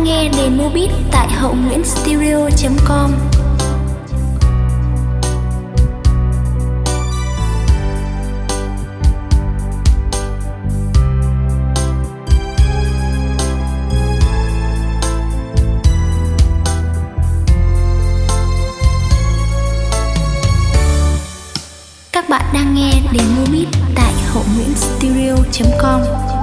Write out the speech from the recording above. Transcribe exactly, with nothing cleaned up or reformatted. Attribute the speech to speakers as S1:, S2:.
S1: đang nghe Demo Beat tại hậu nguyễn studio chấm com. Các bạn đang nghe Demo Beat tại hậu nguyễn studio chấm com.